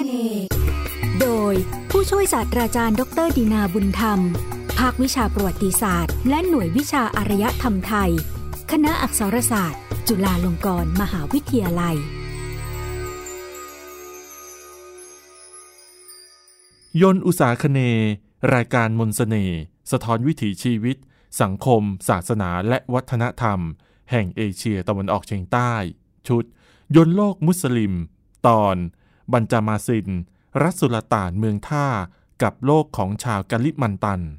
โดยผู้ช่วยศาสตราจารย์ดร.ดินาบุญธรรมภาควิชาประวัติศาสตร์และหน่วยวิชาอารยธรรมไทยคณะอักษรศาสตร์จุฬาลงกรณ์มหาวิทยาลัยยนต์อุษาคเนย์รายการมนต์เสน่ห์สะท้อนวิถีชีวิตสังคมศาสนาและวัฒนธรรมแห่งเอเชียตะวันออกเฉียงใต้ชุดยนต์โลกมุสลิมตอนบัญจามาซินรัฐสุลต่านเมืองท่ากับโลกของชาวกาลิมันตัน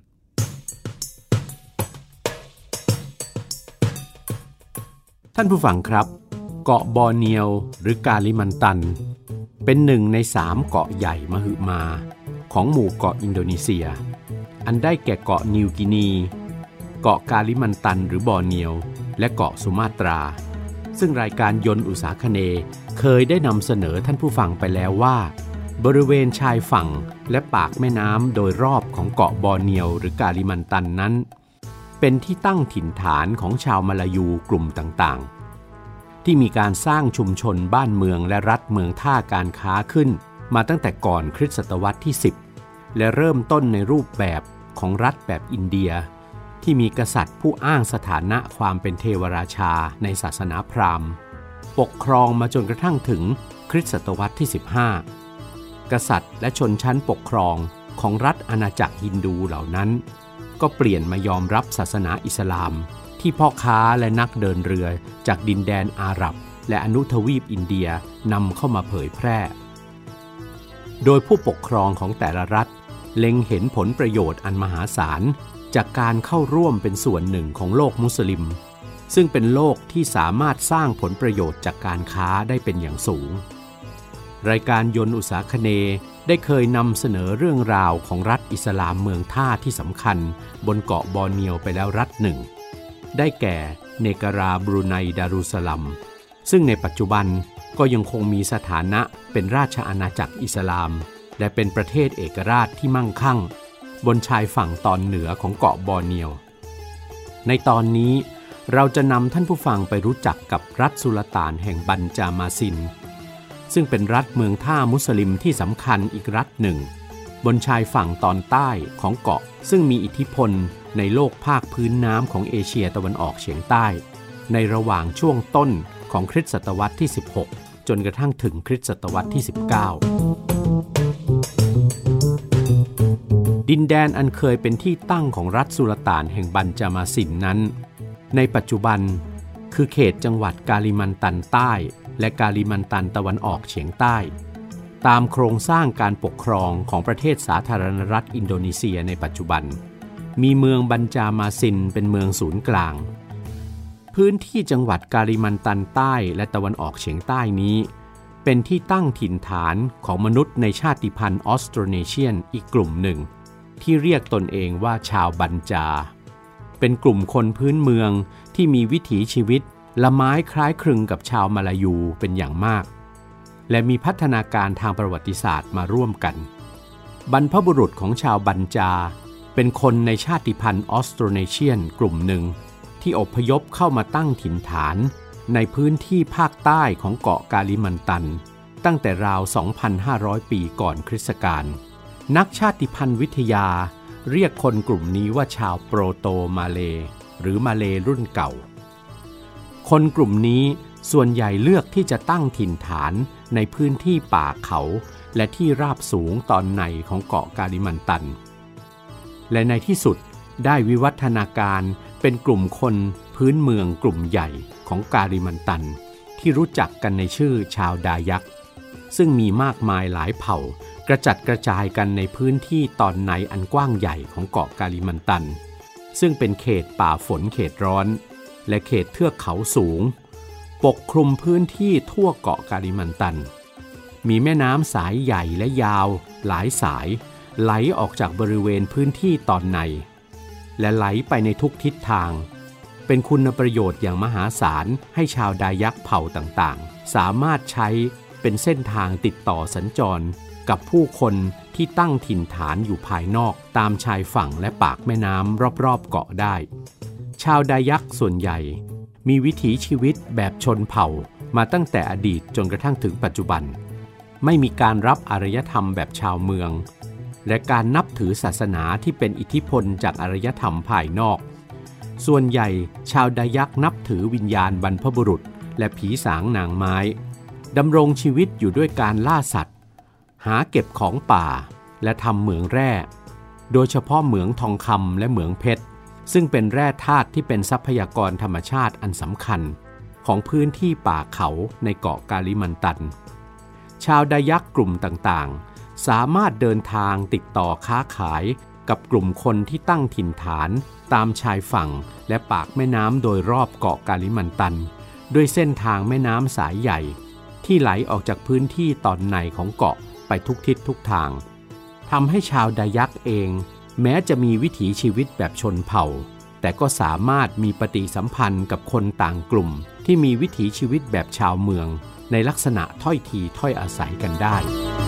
ท่านผู้ฟังครับเกาะบอร์เนียวหรือกาลิมันตันเป็นหนึ่งใน3เกาะใหญ่มหึมาของหมู่เกาะอินโดนีเซียอันได้แก่เกาะนิวกินีเกาะกาลิมันตันหรือบอร์เนียวและเกาะสุมาตราซึ่งรายการยนต์อุษาคเนย์เคยได้นำเสนอท่านผู้ฟังไปแล้วว่าบริเวณชายฝั่งและปากแม่น้ำโดยรอบของเกาะบอร์เนียวหรือกาลิมันตันนั้นเป็นที่ตั้งถิ่นฐานของชาวมลายูกลุ่มต่างๆที่มีการสร้างชุมชนบ้านเมืองและรัฐเมืองท่าการค้าขึ้นมาตั้งแต่ก่อนคริสตศตวรรษที่10และเริ่มต้นในรูปแบบของรัฐแบบอินเดียที่มีกษัตริย์ผู้อ้างสถานะความเป็นเทวราชาในศาสนาพราหมณ์ปกครองมาจนกระทั่งถึงคริสตศตวรรษที่15กษัตริย์และชนชั้นปกครองของรัฐอาณาจักรฮินดูเหล่านั้นก็เปลี่ยนมายอมรับศาสนาอิสลามที่พ่อค้าและนักเดินเรือจากดินแดนอาหรับและอนุทวีปอินเดียนำเข้ามาเผยแพร่โดยผู้ปกครองของแต่ละรัฐเล็งเห็นผลประโยชน์อันมหาศาลจากการเข้าร่วมเป็นส่วนหนึ่งของโลกมุสลิมซึ่งเป็นโลกที่สามารถสร้างผลประโยชน์จากการค้าได้เป็นอย่างสูงรายการยนต์อุษาคเนย์ได้เคยนำเสนอเรื่องราวของรัฐอิสลามเมืองท่าที่สำคัญบนเกาะบอร์เนียวไปแล้วรัฐหนึ่งได้แก่เนการาบรูไนดารุสลัมซึ่งในปัจจุบันก็ยังคงมีสถานะเป็นราชอาณาจักรอิสลามและเป็นประเทศเอกราชที่มั่งคั่งบนชายฝั่งตอนเหนือของเกาะบอร์เนียวในตอนนี้เราจะนำท่านผู้ฟังไปรู้จักกับรัฐสุลต่านแห่งบัญจามาซินซึ่งเป็นรัฐเมืองท่ามุสลิมที่สำคัญอีกรัฐหนึ่งบนชายฝั่งตอนใต้ของเกาะซึ่งมีอิทธิพลในโลกภาคพื้นน้ำของเอเชียตะวันออกเฉียงใต้ในระหว่างช่วงต้นของคริสตศตวรรษที่16จนกระทั่งถึงคริสตศตวรรษที่19ดินแดนอันเคยเป็นที่ตั้งของรัฐสุลต่านแห่งบัญจามาซินนั้นในปัจจุบันคือเขตจังหวัดกาลิมันตันใต้และกาลิมันตันตะวันออกเฉียงใต้ตามโครงสร้างการปกครองของประเทศสาธารณรัฐอินโดนีเซียในปัจจุบันมีเมืองบัญจามาซินเป็นเมืองศูนย์กลางพื้นที่จังหวัดกาลิมันตันใต้และตะวันออกเฉียงใต้นี้เป็นที่ตั้งถิ่นฐานของมนุษย์ในชาติพันธุ์ออสโตรเนเชียนอีกกลุ่มหนึ่งที่เรียกตนเองว่าชาวบัญจาเป็นกลุ่มคนพื้นเมืองที่มีวิถีชีวิตละไม้คล้ายคลึงกับชาวมาลายูเป็นอย่างมากและมีพัฒนาการทางประวัติศาสตร์มาร่วมกันบรรพบุรุษของชาวบัญจาเป็นคนในชาติพันธุ์ออสโตรเนเชียนกลุ่มหนึ่งที่อพยพเข้ามาตั้งถิ่นฐานในพื้นที่ภาคใต้ของเกาะกาลิมันตันตั้งแต่ราว 2,500 ปีก่อนคริสตกาลนักชาติพันธุ์วิทยาเรียกคนกลุ่มนี้ว่าชาวโปรโตมาเลหรือมาเลรุ่นเก่าคนกลุ่มนี้ส่วนใหญ่เลือกที่จะตั้งถิ่นฐานในพื้นที่ป่าเขาและที่ราบสูงตอนในของเกาะกาลิมันตันและในที่สุดได้วิวัฒนาการเป็นกลุ่มคนพื้นเมืองกลุ่มใหญ่ของกาลิมันตันที่รู้จักกันในชื่อชาวดายักซึ่งมีมากมายหลายเผ่ากระจัดกระจายกันในพื้นที่ตอนในอันกว้างใหญ่ของเกาะกาลิมันตันซึ่งเป็นเขตป่าฝนเขตร้อนและเขตเทือกเขาสูงปกคลุมพื้นที่ทั่วเกาะกาลิมันตันมีแม่น้ำสายใหญ่และยาวหลายสายไหลออกจากบริเวณพื้นที่ตอนในและไหลไปในทุกทิศทางเป็นคุณประโยชน์อย่างมหาศาลให้ชาวดายักเผ่าต่างๆสามารถใช้เป็นเส้นทางติดต่อสัญจรกับผู้คนที่ตั้งถิ่นฐานอยู่ภายนอกตามชายฝั่งและปากแม่น้ำรอบๆเกาะได้ชาวดายักส่วนใหญ่มีวิถีชีวิตแบบชนเผ่ามาตั้งแต่อดีตจนกระทั่งถึงปัจจุบันไม่มีการรับอารยธรรมแบบชาวเมืองและการนับถือศาสนาที่เป็นอิทธิพลจากอารยธรรมภายนอกส่วนใหญ่ชาวดายักนับถือวิญญาณบรรพบุรุษและผีสางนางไม้ดำรงชีวิตอยู่ด้วยการล่าสัตว์หาเก็บของป่าและทำเหมืองแร่โดยเฉพาะเหมืองทองคำและเหมืองเพชรซึ่งเป็นแร่ธาตุที่เป็นทรัพยากรธรรมชาติอันสำคัญของพื้นที่ป่าเขาในเกาะกาลิมันตันชาวดายักกลุ่มต่างๆสามารถเดินทางติดต่อค้าขายกับกลุ่มคนที่ตั้งถิ่นฐานตามชายฝั่งและปากแม่น้ำโดยรอบเกาะกาลิมันตันด้วยเส้นทางแม่น้ำสายใหญ่ที่ไหลออกจากพื้นที่ตอนในของเกาะไปทุกทิศทุกทางทำให้ชาวดายักเองแม้จะมีวิถีชีวิตแบบชนเผ่าแต่ก็สามารถมีปฏิสัมพันธ์กับคนต่างกลุ่มที่มีวิถีชีวิตแบบชาวเมืองในลักษณะถ้อยทีถ้อยอาศัยกันได้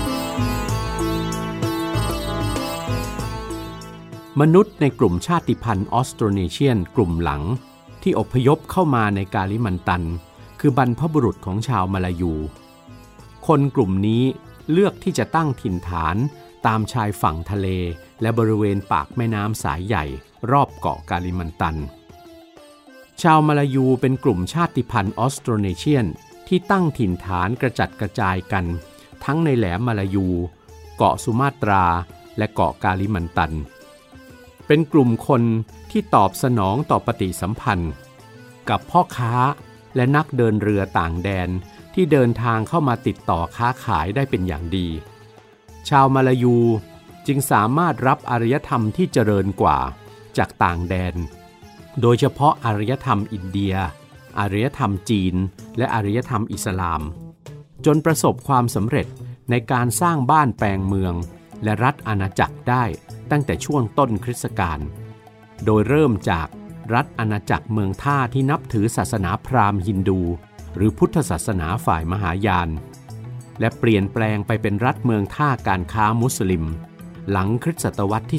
มนุษย์ในกลุ่มชาติพันธุ์ออสโตรเนเชียนกลุ่มหลังที่อพยพเข้ามาในกาลิมันตันคือบรรพบุรุษของชาวมาลายูคนกลุ่มนี้เลือกที่จะตั้งถิ่นฐานตามชายฝั่งทะเลและบริเวณปากแม่น้ำสายใหญ่รอบเกาะกาลิมันตันชาวมาลายูเป็นกลุ่มชาติพันธุ์ออสโตรเนเชียนที่ตั้งถิ่นฐานกระจัดกระจายกันทั้งในแหลมมาลายูเกาะสุมาตราและเกาะกาลิมันตันเป็นกลุ่มคนที่ตอบสนองต่อปฏิสัมพันธ์กับพ่อค้าและนักเดินเรือต่างแดนที่เดินทางเข้ามาติดต่อค้าขายได้เป็นอย่างดีชาวมาลายูจึงสามารถรับอารยธรรมที่เจริญกว่าจากต่างแดนโดยเฉพาะอารยธรรมอินเดียอารยธรรมจีนและอารยธรรมอิสลามจนประสบความสำเร็จในการสร้างบ้านแปลงเมืองและรัฐอาณาจักรได้ตั้งแต่ช่วงต้นคริสตกาลโดยเริ่มจากรัฐอาณาจักรเมืองท่าที่นับถือศาสนาพราหมณ์ฮินดูหรือพุทธศาสนาฝ่ายมหายานและเปลี่ยนแปลงไปเป็นรัฐเมืองท่าการค้ามุสลิมหลังคริสตศตวรรษที่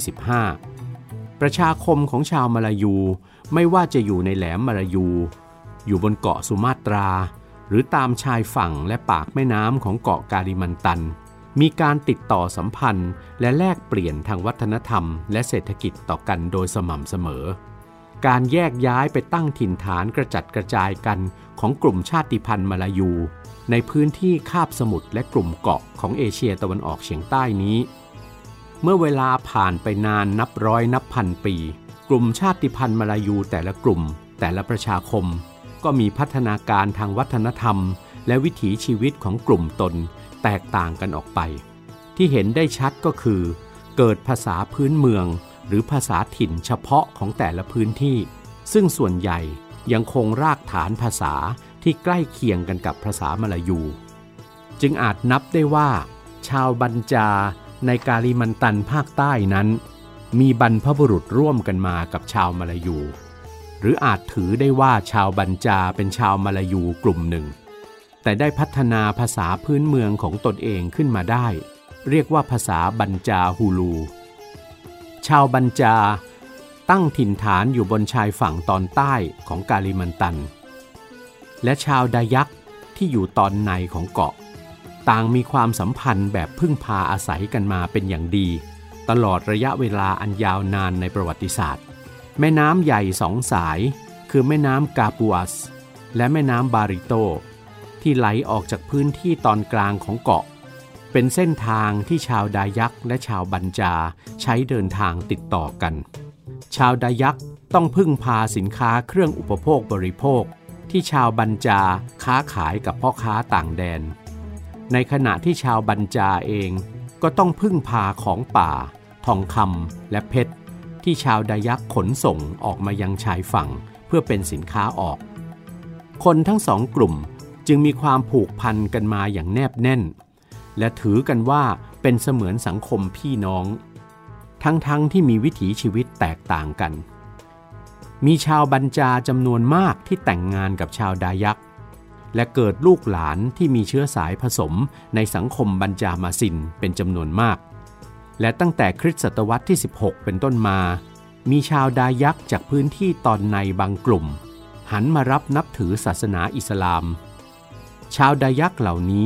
15ประชาคมของชาวมาลายูไม่ว่าจะอยู่ในแหลมมาลายูอยู่บนเกาะสุมาตราหรือตามชายฝั่งและปากแม่น้ำของเกาะกาลิมันตันมีการติดต่อสัมพันธ์และแลกเปลี่ยนทางวัฒนธรรมและเศรษฐกิจต่อกันโดยสม่ำเสมอการแยกย้ายไปตั้งถิ่นฐานกระจัดกระจายกันของกลุ่มชาติพันธุ์มาลายูในพื้นที่คาบสมุทรและกลุ่มเกาะของเอเชียตะวันออกเฉียงใต้นี้เมื่อเวลาผ่านไปนานนับร้อยนับพันปีกลุ่มชาติพันธุ์มาลายูแต่ละกลุ่มแต่ละประชาคมก็มีพัฒนาการทางวัฒนธรรมและวิถีชีวิตของกลุ่มตนแตกต่างกันออกไปที่เห็นได้ชัดก็คือเกิดภาษาพื้นเมืองหรือภาษาถิ่นเฉพาะของแต่ละพื้นที่ซึ่งส่วนใหญ่ยังคงรากฐานภาษาที่ใกล้เคียงกันกับภาษามลายูจึงอาจนับได้ว่าชาวบัญจาในกาลิมันตันภาคใต้นั้นมีบรรพบุรุษร่วมกันมากับชาวมลายูหรืออาจถือได้ว่าชาวบัญจาเป็นชาวมลายูกลุ่มหนึ่งแต่ได้พัฒนาภาษาพื้นเมืองของตนเองขึ้นมาได้เรียกว่าภาษาบัญจาฮูลูชาวบัญจาตั้งถิ่นฐานอยู่บนชายฝั่งตอนใต้ของกาลิมันตันและชาวดายักที่อยู่ตอนในของเกาะต่างมีความสัมพันธ์แบบพึ่งพาอาศัยกันมาเป็นอย่างดีตลอดระยะเวลาอันยาวนานในประวัติศาสตร์แม่น้ำใหญ่สองสายคือแม่น้ำกาปัวสและแม่น้ำบาริโตที่ไหลออกจากพื้นที่ตอนกลางของเกาะเป็นเส้นทางที่ชาวดายักและชาวบัญจาใช้เดินทางติดต่อกันชาวดายักต้องพึ่งพาสินค้าเครื่องอุปโภคบริโภคที่ชาวบัญจาค้าขายกับพ่อค้าต่างแดนในขณะที่ชาวบัญจาเองก็ต้องพึ่งพาของป่าทองคำและเพชรที่ชาวดายักขนส่งออกมายังชายฝั่งเพื่อเป็นสินค้าออกคนทั้งสองกลุ่มจึงมีความผูกพันกันมาอย่างแนบแน่นและถือกันว่าเป็นเสมือนสังคมพี่น้องทั้งที่มีวิถีชีวิตแตกต่างกันมีชาวบัญจาจำนวนมากที่แต่งงานกับชาวดายักและเกิดลูกหลานที่มีเชื้อสายผสมในสังคมบัญจามาซินเป็นจำนวนมากและตั้งแต่คริสตศตวรรษที่16เป็นต้นมามีชาวดายักจากพื้นที่ตอนในบางกลุ่มหันมารับนับถือศาสนาอิสลามชาวดายักเหล่านี้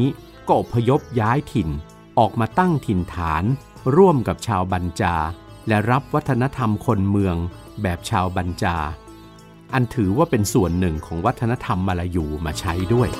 ก็อพยพย้ายถิ่นออกมาตั้งถิ่นฐานร่วมกับชาวบัญจาและรับวัฒนธรรมคนเมืองแบบชาวบัญจาอันถือว่าเป็นส่วนหนึ่งของวัฒนธรรมมาลายูมาใช้ด้วย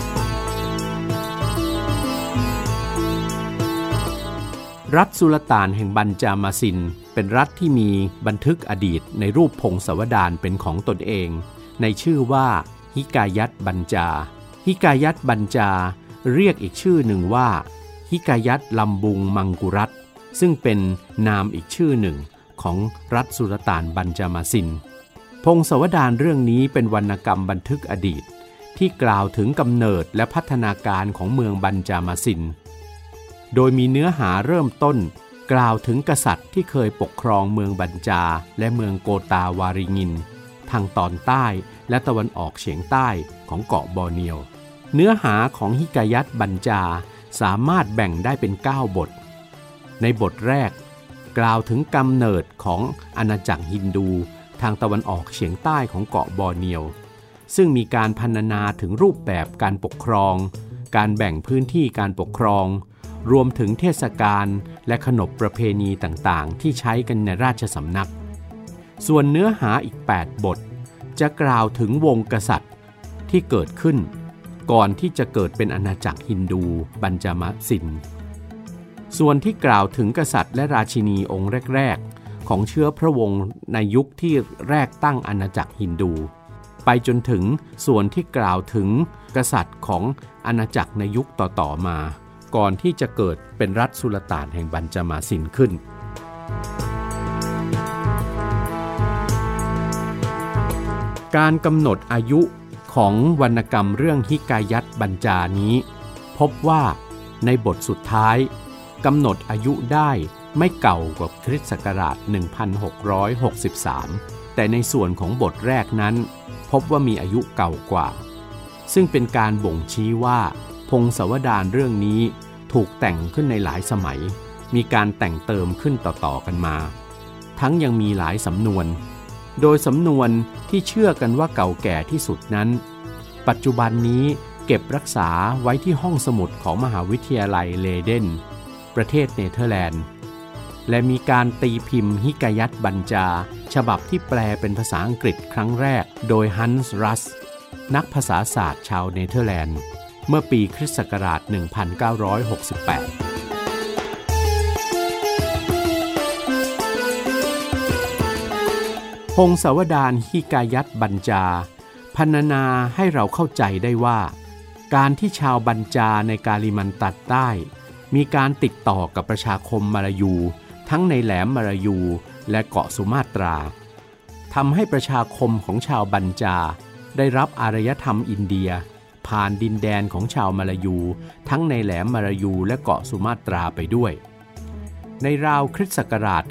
รัฐสุลต่านแห่งบัญจามาซินเป็นรัฐที่มีบันทึกอดีตในรูปพงศาวดารเป็นของตนเองในชื่อว่าฮิกายัตบัญจาฮิกายัตบัญจาเรียกอีกชื่อหนึ่งว่าฮิกายัตลัมบุงมังกุรัตซึ่งเป็นนามอีกชื่อหนึ่งของรัฐสุลต่านบัญจามาซินพงศาวดารเรื่องนี้เป็นวรรณกรรมบันทึกอดีตที่กล่าวถึงกำเนิดและพัฒนาการของเมืองบัญจามาซินโดยมีเนื้อหาเริ่มต้นกล่าวถึงกษัตริย์ที่เคยปกครองเมืองบัญจาและเมืองโกตาวาริงินทางตอนใต้และตะวันออกเฉียงใต้ของเกาะบอร์เนียวเนื้อหาของฮิกายัตบัญจาสามารถแบ่งได้เป็น9บทในบทแรกกล่าวถึงกำเนิดของอาณาจักรฮินดูทางตะวันออกเฉียงใต้ของเกาะบอร์เนียวซึ่งมีการพรรณนาถึงรูปแบบการปกครองการแบ่งพื้นที่การปกครองรวมถึงเทศกาลและขนบประเพณีต่างๆที่ใช้กันในราชสำนักส่วนเนื้อหาอีก8บทจะกล่าวถึงวงกษัตริย์ที่เกิดขึ้นก่อนที่จะเกิดเป็นอาณาจักรฮินดูบัญจามาซินส่วนที่กล่าวถึงกษัตริย์และราชินีองค์แรกๆของเชื้อพระวงศ์ในยุคที่แรกตั้งอาณาจักรฮินดูไปจนถึงส่วนที่กล่าวถึงกษัตริย์ของอาณาจักรในยุคต่อๆมาก่อนที่จะเกิดเป็นรัฐสุลต่านแห่งบัญจามาซินขึ้นการกำหนดอายุของวรรณกรรมเรื่องฮิกายัตบัญจานี้พบว่าในบทสุดท้ายกำหนดอายุได้ไม่เก่ากว่าคริสต์ศักราช 1663 แต่ในส่วนของบทแรกนั้นพบว่ามีอายุเก่ากว่าซึ่งเป็นการบ่งชี้ว่าพงศาวดารเรื่องนี้ถูกแต่งขึ้นในหลายสมัยมีการแต่งเติมขึ้นต่อๆกันมาทั้งยังมีหลายสำนวนโดยสำนวนที่เชื่อกันว่าเก่าแก่ที่สุดนั้นปัจจุบันนี้เก็บรักษาไว้ที่ห้องสมุดของมหาวิทยาลัยเลเดนประเทศเนเธอร์แลนด์และมีการตีพิมพ์ฮิกายัตบัญจาฉบับที่แปลเป็นภาษาอังกฤษครั้งแรกโดยฮันส์รัสนักภาษาศาสตร์ชาวเนเธอร์แลนด์เมื่อปีคริสต์ศักราช 1968 พงศาวดารฮิกายัตบัญจาพรรณนาให้เราเข้าใจได้ว่าการที่ชาวบัญจาในกาลิมันตันใต้มีการติดต่อกับประชาคมมาลายูทั้งในแหลมมาลายูและเกาะสุมาตราทำให้ประชาคมของชาวบัญจาได้รับอารยธรรมอินเดียผ่านดินแดนของชาวมาลายูทั้งในแหลมมาลายูและเกาะสุมาตราไปด้วยในราวคริสต์ศักราช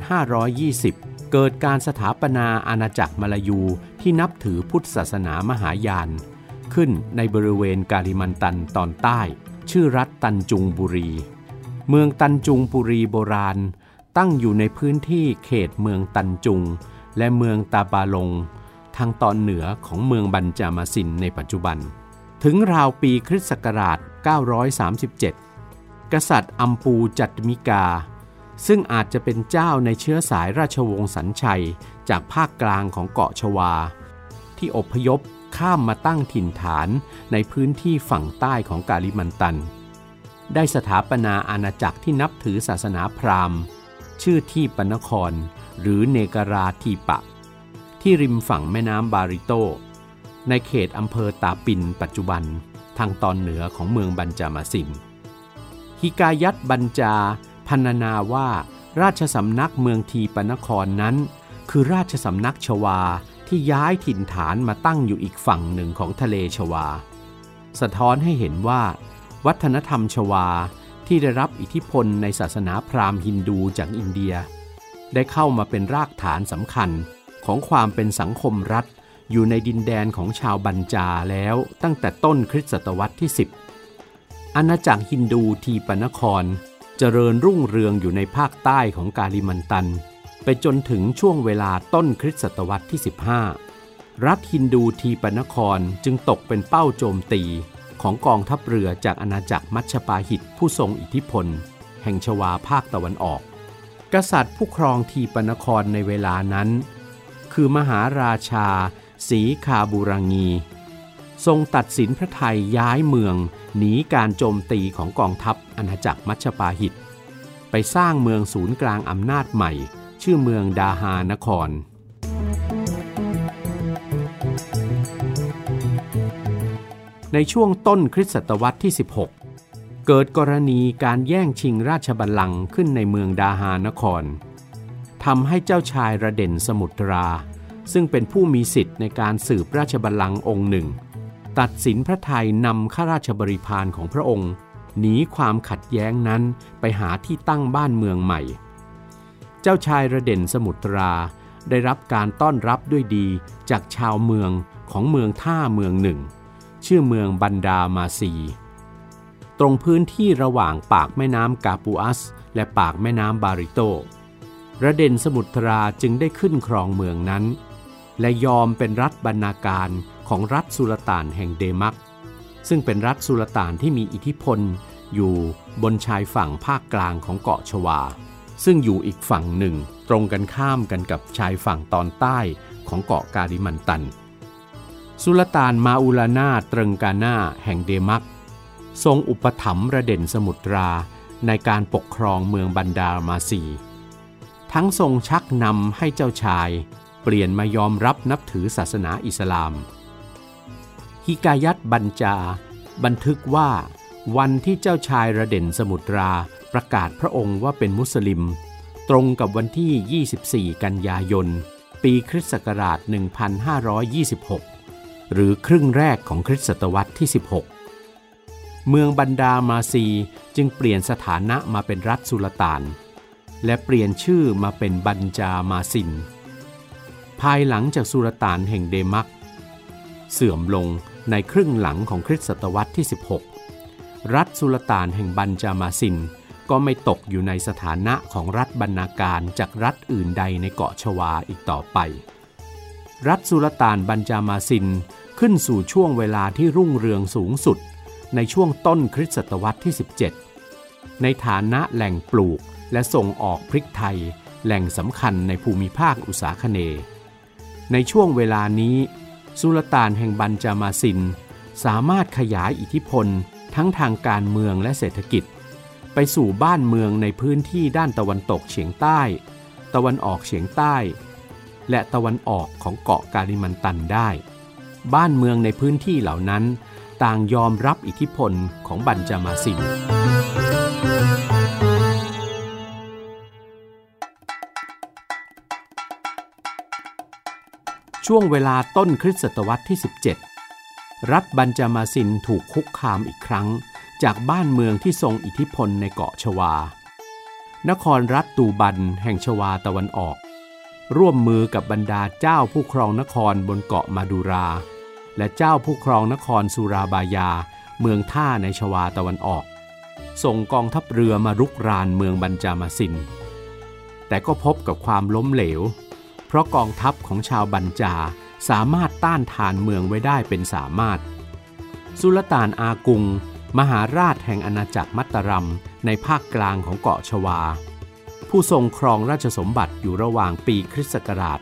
520 เกิดการสถาปนาอาณาจักรมาลายูที่นับถือพุทธศาสนามหายานขึ้นในบริเวณกาลิมันตันตอนใต้ชื่อรัฐตันจุงบุรีเมืองตันจุงบุรีโบราณตั้งอยู่ในพื้นที่เขตเมืองตันจุงและเมืองตาบาลงทางตอนเหนือของเมืองบัญจามาซินในปัจจุบันถึงราวปีคริสต์ศักราช 937 กษัตริย์อัมปูจัตมิกาซึ่งอาจจะเป็นเจ้าในเชื้อสายราชวงศ์สันชัยจากภาคกลางของเกาะชวาที่อพยพข้ามมาตั้งถิ่นฐานในพื้นที่ฝั่งใต้ของกาลิมันตันได้สถาปนาอาณาจักรที่นับถือศาสนาพราหมณ์ชื่อที่ปนครหรือเนการาทีปะที่ริมฝั่งแม่น้ำบาริโตในเขตอำเภอตาปินปัจจุบันทางตอนเหนือของเมืองบัญจามาซินฮิกายัตบัญจาพรรณนาว่าราชสำนักเมืองทีปนครนั้นคือราชสำนักชวาที่ย้ายถิ่นฐานมาตั้งอยู่อีกฝั่งหนึ่งของทะเลชวาสะท้อนให้เห็นว่าวัฒนธรรมชวาที่ได้รับอิทธิพลในศาสนาพราหมณ์ฮินดูจากอินเดียได้เข้ามาเป็นรากฐานสำคัญของความเป็นสังคมรัฐอยู่ในดินแดนของชาวบัญจาแล้วตั้งแต่ต้นคริสตศตวรรษที่ 10อาณาจักรฮินดูทีปนครเจริญรุ่งเรืองอยู่ในภาคใต้ของกาลิมันตันไปจนถึงช่วงเวลาต้นคริสตศตวรรษที่ 15รัฐฮินดูทีปนครจึงตกเป็นเป้าโจมตีของกองทัพเรือจากอาณาจักรมัชปาหิตผู้ทรงอิทธิพลแห่งชวาภาคตะวันออกกษัตริย์ผู้ครองทีปนครในเวลานั้นคือมหาราชาศรีคาบูรังีทรงตัดสินพระทัยย้ายเมืองหนีการโจมตีของกองทัพอาณาจักรมัชปาหิตไปสร้างเมืองศูนย์กลางอำนาจใหม่ชื่อเมืองดาฮานครในช่วงต้นคริสตศตวรรษที่ 16 เกิดกรณีการแย่งชิงราชบัลลังก์ขึ้นในเมืองดาฮานครทำให้เจ้าชายระเด็นสมุทราซึ่งเป็นผู้มีสิทธิ์ในการสืบราชบัลลังก์องค์หนึ่งตัดสินพระทัยนำข้าราชบริพารของพระองค์หนีความขัดแย้งนั้นไปหาที่ตั้งบ้านเมืองใหม่เจ้าชายระเด็นสมุทราได้รับการต้อนรับด้วยดีจากชาวเมืองของเมืองท่าเมืองหนึ่งชื่อเมืองบันดามาซีตรงพื้นที่ระหว่างปากแม่น้ำกาปูอัสและปากแม่น้ำบาริโตระเด็นสมุทราจึงได้ขึ้นครองเมืองนั้นและยอมเป็นรัฐบรรณาการของรัฐสุลต่านแห่งเดมักซึ่งเป็นรัฐสุลต่านที่มีอิทธิพลอยู่บนชายฝั่งภาคกลางของเกาะชวาซึ่งอยู่อีกฝั่งหนึ่งตรงกันข้ามกันกับชายฝั่งตอนใต้ของเกาะกาลิมันตันสุลต่านมาอุลานาตรึงกานาแห่งเดมักทรงอุปถัมภ์ระเด็นสมุทราในการปกครองเมืองบันดามาซีทั้งทรงชักนำให้เจ้าชายเปลี่ยนมายอมรับนับถือศาสนาอิสลามฮิกายัตบัญจาบันทึกว่าวันที่เจ้าชายระเด็นสมุทราประกาศพระองค์ว่าเป็นมุสลิมตรงกับวันที่24กันยายนปีคริสต์ศักราช1526หรือครึ่งแรกของคริสตศตวรรษที่16เมืองบันดามาซีจึงเปลี่ยนสถานะมาเป็นรัฐสุลต่านและเปลี่ยนชื่อมาเป็นบันจามาซินภายหลังจากสุลต่านแห่งเดมักเสื่อมลงในครึ่งหลังของคริสตศตวรรษที่16รัฐสุลต่านแห่งบันจามาซินก็ไม่ตกอยู่ในสถานะของรัฐบรรณาการจากรัฐอื่นใดในเกาะชวาอีกต่อไปรัฐสุลต่านบันจามาซินขึ้นสู่ช่วงเวลาที่รุ่งเรืองสูงสุดในช่วงต้นคริสตศตวรรษที่17ในฐานะแหล่งปลูกและส่งออกพริกไทยแหล่งสำคัญในภูมิภาคอุษาคเนย์ในช่วงเวลานี้สุลต่านแห่งบันจามาซินสามารถขยายอิทธิพลทั้งทางการเมืองและเศรษฐกิจไปสู่บ้านเมืองในพื้นที่ด้านตะวันตกเฉียงใต้ตะวันออกเฉียงใต้และตะวันออกของเกาะกาลิมันตันได้บ้านเมืองในพื้นที่เหล่านั้นต่างยอมรับอิทธิพลของบันจามาซินช่วงเวลาต้นคริสตศตวรรษที่17รัฐบันจามาซินถูกคุกคามอีกครั้งจากบ้านเมืองที่ทรงอิทธิพลในเกาะชวานครรัฐตูบันแห่งชวาตะวันออกร่วมมือกับบรรดาเจ้าผู้ครองนครบนเกาะมาดูราและเจ้าผู้ครองนครสุราบายาเมืองท่าในชวาตะวันออกส่งกองทัพเรือมารุกรานเมืองบันจามาซินแต่ก็พบกับความล้มเหลวเพราะกองทัพของชาวบันจาสามารถต้านทานเมืองไว้ได้เป็นสามารถสุลต่านอากุงมหาราชแห่งอาณาจักรมัตตารัมในภาคกลางของเกาะชวาผู้ทรงครองราชสมบัติอยู่ระหว่างปีคริสต์ศักราช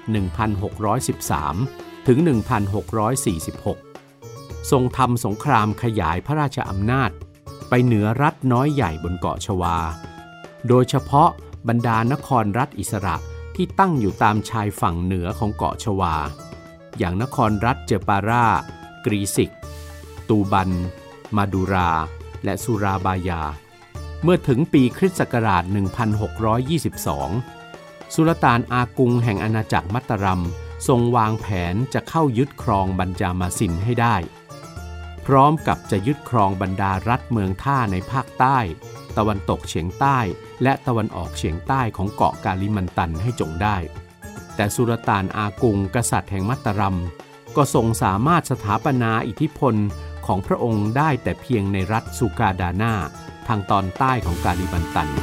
1613ถึง1646ทรงทำสงครามขยายพระราชอำนาจไปเหนือรัฐน้อยใหญ่บนเกาะชวาโดยเฉพาะบรรดานครรัฐอิสระที่ตั้งอยู่ตามชายฝั่งเหนือของเกาะชวาอย่างนครรัฐเจปาร่ากรีซิกตูบันมาดูราและสุราบายาเมื่อถึงปีคริสต์ศักราช1622สุลต่านอากุงแห่งอาณาจักรมัตตารัมทรงวางแผนจะเข้ายึดครองบันจามาซินให้ได้พร้อมกับจะยึดครองบรรดารัฐเมืองท่าในภาคใต้ตะวันตกเฉียงใต้และตะวันออกเฉียงใต้ของเกาะกาลิมันตันให้จงได้แต่สุลต่านอากุงกษัตริย์แห่งมัตตารัมก็ทรงสามารถสถาปนาอิทธิพลของพระองค์ได้แต่เพียงในรัฐสุกาดานาทางตอนใต้ของกาลิมันตัน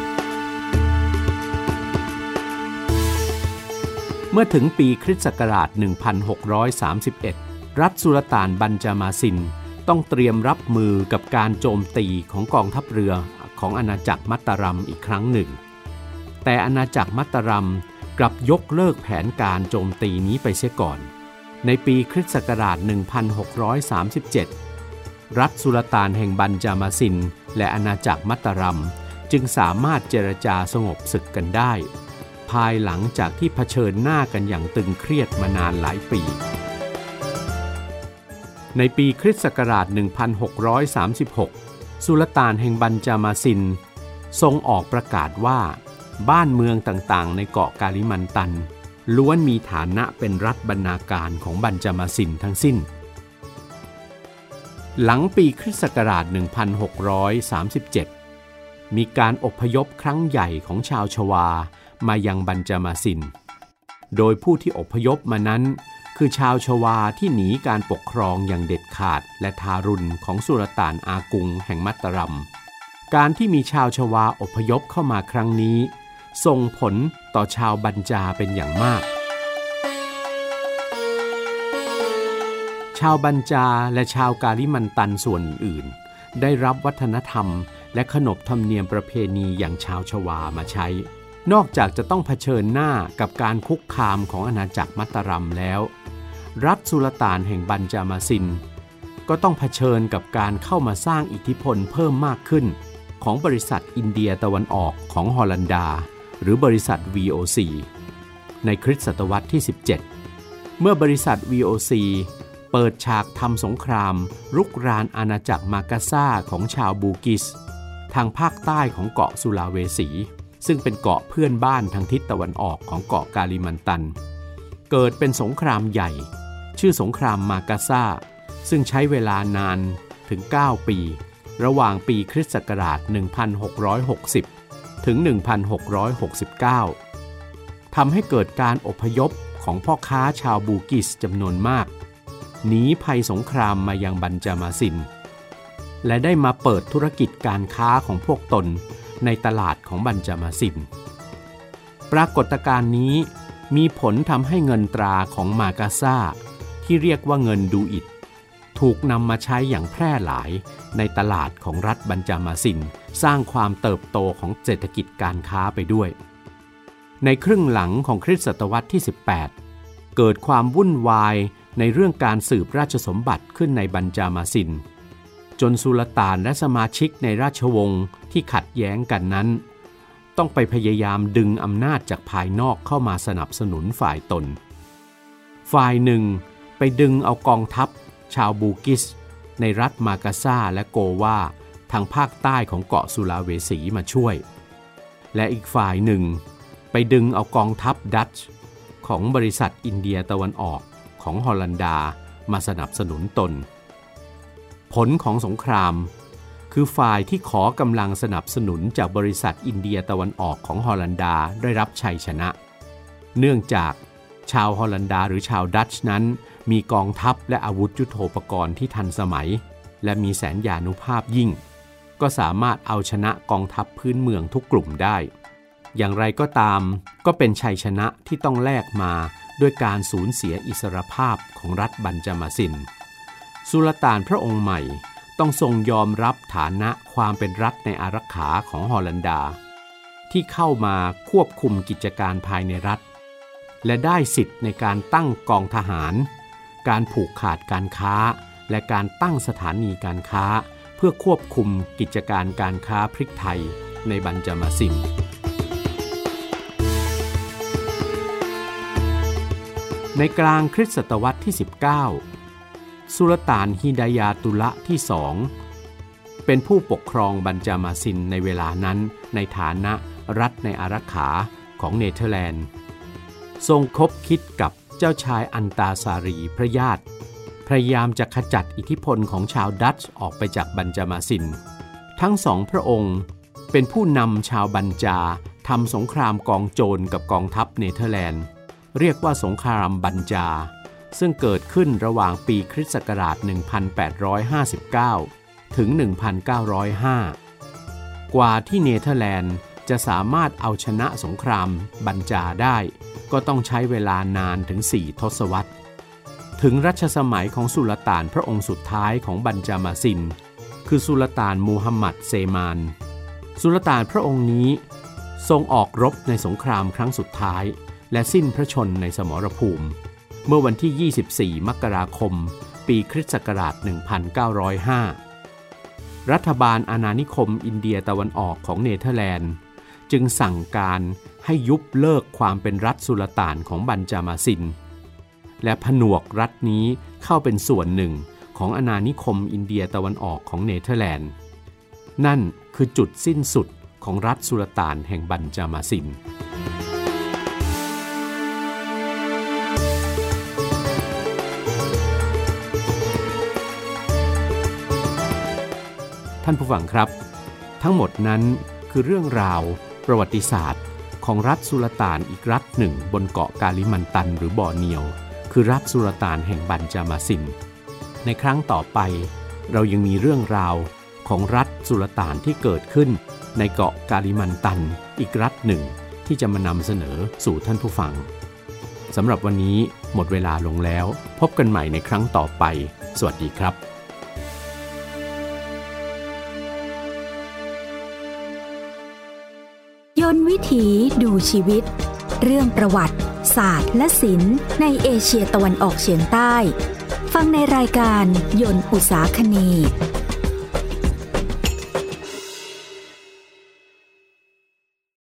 เมื่อถึงปีคริสต์ศักราช1631รัฐสุลต่านบันจามาซินต้องเตรียมรับมือกับการโจมตีของกองทัพเรือของอาณาจักรมัตตารัมอีกครั้งหนึ่งแต่อาณาจักรมัตตารัมกลับยกเลิกแผนการโจมตีนี้ไปเสียก่อนในปีคริสต์ศักราช 1637 รัฐสุลต่านแห่งบันจามาซินและอาณาจักรมัตตารัมจึงสามารถเจรจาสงบศึกกันได้ภายหลังจากที่เผชิญหน้ากันอย่างตึงเครียดมานานหลายปีในปีคริสต์ศักราช 1636 สุลต่านแห่งบันจามาซินทรงออกประกาศว่าบ้านเมืองต่างๆในเกาะกาลิมันตันล้วนมีฐานะเป็นรัฐบรรณาการของบันจามาซินทั้งสิ้นหลังปีคริสต์ศักราช 1637 มีการอพยพครั้งใหญ่ของชาวชวามายังบันจามาซินโดยผู้ที่อพยพมานั้นคือชาวชวาที่หนีการปกครองอย่างเด็ดขาดและทารุณของสุลต่านอากุงแห่งมัตตารัมการที่มีชาวชวาอพยพเข้ามาครั้งนี้ส่งผลต่อชาวบันจาเป็นอย่างมากชาวบันจาและชาวกาลิมันตันส่วนอื่นได้รับวัฒนธรรมและขนบธรรมเนียมประเพณีอย่างชาวชวามาใช้นอกจากจะต้องเผชิญหน้ากับการคุกคามของอาณาจักรมัตตารัมแล้วรัฐสุลต่านแห่งบันจามาซินก็ต้องเผชิญกับการเข้ามาสร้างอิทธิพลเพิ่มมากขึ้นของบริษัทอินเดียตะวันออกของฮอลันดาหรือบริษัท VOC ในคริสตศตวรรษที่ 17 เมื่อบริษัท VOC เปิดฉากทำสงครามรุกรานอาณาจักรมากาซาของชาวบูกิสทางภาคใต้ของเกาะสุลาเวสีซึ่งเป็นเกาะเพื่อนบ้านทางทิศตะวันออกของเกาะกาลิมันตันเกิดเป็นสงครามใหญ่ชื่อสงครามมากาซาซึ่งใช้เวลานานถึง 9 ปีระหว่างปีคริสต์ศักราช 1660 ถึง 1669 ทำให้เกิดการอพยพของพ่อค้าชาวบูกิสจำนวนมากหนีภัยสงครามมายังบันจามาซินและได้มาเปิดธุรกิจการค้าของพวกตนในตลาดของบันจามาซินปรากฏการณ์นี้มีผลทำให้เงินตราของมากาซาที่เรียกว่าเงินดูอิดถูกนำมาใช้อย่างแพร่หลายในตลาดของรัฐบันจามาซินสร้างความเติบโตของเศรษฐกิจการค้าไปด้วยในครึ่งหลังของคริสตศตวรรษที่ 18 เกิดความวุ่นวายในเรื่องการสืบราชสมบัติขึ้นในบันจามาซินจนสุลต่านและสมาชิกในราชวงศ์ที่ขัดแย้งกันนั้นต้องไปพยายามดึงอำนาจจากภายนอกเข้ามาสนับสนุนฝ่ายตนฝ่ายหนึ่งไปดึงเอากองทัพชาวบูกิสในรัฐมากาซาและโกวาทางภาคใต้ของเกาะสุลาเวสีมาช่วยและอีกฝ่ายหนึ่งไปดึงเอากองทัพดัตช์ของบริษัทอินเดียตะวันออกของฮอลันดามาสนับสนุนตนผลของสงครามคือฝ่ายที่ขอกำลังสนับสนุนจากบริษัทอินเดียตะวันออกของฮอลันดาได้รับชัยชนะเนื่องจากชาวฮอลันดาหรือชาวดัตช์นั้นมีกองทัพและอาวุธยุทโธปกรณ์ที่ทันสมัยและมีแสนยานุภาพยิ่งก็สามารถเอาชนะกองทัพพื้นเมืองทุกกลุ่มได้อย่างไรก็ตามก็เป็นชัยชนะที่ต้องแลกมาด้วยการสูญเสียอิสรภาพของรัฐบันจามาซินสุลต่านพระองค์ใหม่ต้องทรงยอมรับฐานะความเป็นรัฐในอารักขาของฮอลันดาที่เข้ามาควบคุมกิจการภายในรัฐและได้สิทธิ์ในการตั้งกองทหารการผูกขาดการค้าและการตั้งสถานีการค้าเพื่อควบคุมกิจการการค้าพริกไทยในบันจามาซินในกลางคริสตศตวรรษที่ 19 สุลต่านฮิดายาตุละที่2เป็นผู้ปกครองบันจามาซินในเวลานั้นในฐานะรัฐในอารักขาของเนเธอร์แลนด์ทรงคบคิดกับเจ้าชายอันตาซารีพระญาติพยายามจะขจัดอิทธิพลของชาวดัตช์ออกไปจากบันจามาซินทั้งสองพระองค์เป็นผู้นำชาวบันจาทำสงครามกองโจรกับกองทัพเนเธอร์แลนด์เรียกว่าสงครามบันจาซึ่งเกิดขึ้นระหว่างปีคริสต์ศักราช 1859 ถึง 1905 กว่าที่เนเธอร์แลนด์จะสามารถเอาชนะสงครามบันจาได้ก็ต้องใช้เวลานานถึง4 ทศวรรษถึงรัชสมัยของสุลต่านพระองค์สุดท้ายของบัญจามาซินคือสุลต่านมูฮัมหมัดเซมานสุลต่านพระองค์นี้ทรงออกรบในสงครามครั้งสุดท้ายและสิ้นพระชนในสมรภูมิเมื่อวันที่ 24 มกราคมปีคริสต์ศักราช 1905 รัฐบาลอาณานิคมอินเดียตะวันออกของเนเธอร์แลนด์จึงสั่งการให้ยุบเลิกความเป็นรัฐสุลต่านของบัญจามาซินและผนวกรัฐนี้เข้าเป็นส่วนหนึ่งของอาณานิคมอินเดียตะวันออกของเนเธอร์แลนด์นั่นคือจุดสิ้นสุดของรัฐสุลต่านแห่งบัญจามาซินท่านผู้ฟังครับทั้งหมดนั้นคือเรื่องราวประวัติศาสตร์ของรัฐสุลต่านอีกรัฐหนึ่งบนเกาะกาลิมันตันหรือบอร์เนียวคือรัฐสุลต่านแห่งบัญจามาซินในครั้งต่อไปเรายังมีเรื่องราวของรัฐสุลต่านที่เกิดขึ้นในเกาะกาลิมันตันอีกรัฐหนึ่งที่จะมานำเสนอสู่ท่านผู้ฟังสำหรับวันนี้หมดเวลาลงแล้วพบกันใหม่ในครั้งต่อไปสวัสดีครับยนต์วิถีดูชีวิตเรื่องประวัติศาสตร์และศิลป์ในเอเชียตะวันออกเฉียงใต้ฟังในรายการยนต์อุษาคเนย์